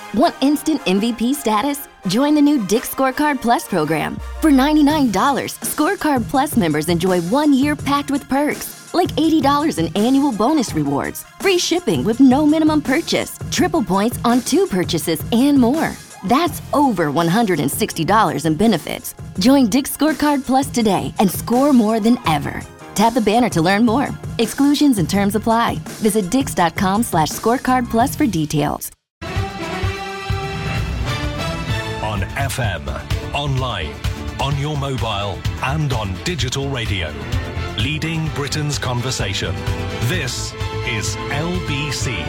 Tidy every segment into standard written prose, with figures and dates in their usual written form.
Want instant MVP status? Join the new Dick's Scorecard Plus program. For $99, Scorecard Plus members enjoy 1 year packed with perks, like $80 in annual bonus rewards, free shipping with no minimum purchase, triple points on 2 purchases, and more. That's over $160 in benefits. Join Dick's Scorecard Plus today and score more than ever. Tap the banner to learn more. Exclusions and terms apply. Visit dix.com/scorecardplus for details. On FM, online, on your mobile, and on digital radio. Leading Britain's conversation. This is LBC.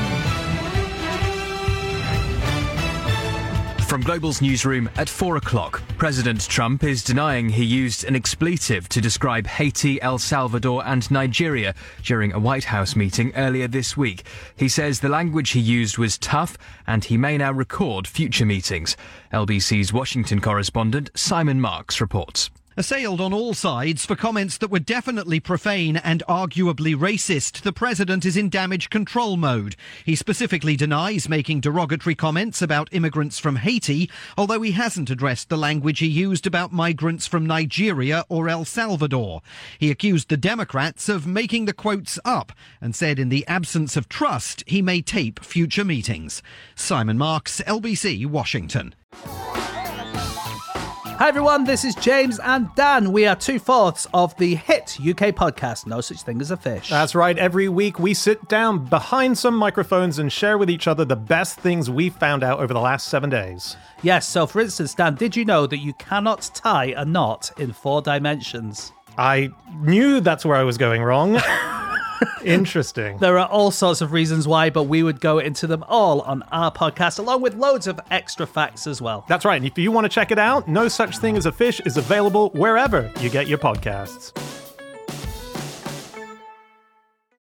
From Global's newsroom at 4 o'clock, President Trump is denying he used an expletive to describe Haiti, El Salvador and Nigeria during a White House meeting earlier this week. He says the language he used was tough and he may now record future meetings. LBC's Washington correspondent Simon Marks reports. Assailed on all sides for comments that were definitely profane and arguably racist, the president is in damage control mode. He specifically denies making derogatory comments about immigrants from Haiti, although he hasn't addressed the language he used about migrants from Nigeria or El Salvador. He accused the Democrats of making the quotes up and said in the absence of trust, he may tape future meetings. Simon Marks, LBC, Washington. Hi everyone, this is James and Dan. We are 2/4 of the hit UK podcast, No Such Thing as a Fish. That's right. Every week we sit down behind some microphones and share with each other the best things we found out over the last 7 days. Yes, so for instance, Dan, did you know that you cannot tie a knot in 4 dimensions? I knew that's where I was going wrong. Interesting. There are all sorts of reasons why, but we would go into them all on our podcast, along with loads of extra facts as well. That's right. And if you want to check it out, No Such Thing as a Fish is available wherever you get your podcasts.